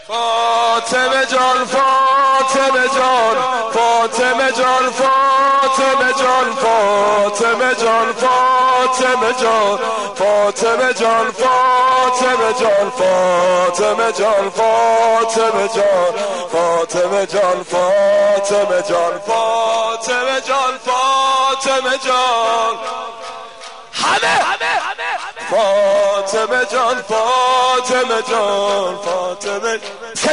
فاطمه جان فاطمه جان فاطمه جان فاطمه جان فاطمه جان فاطمه جان فاطمه جان فاطمه جان فاطمه جان فاطمه جان فاطمه جان فاطمه جان فاطمه جان فاطمه جان همه فاطمه جان فاطمه جان فاطمه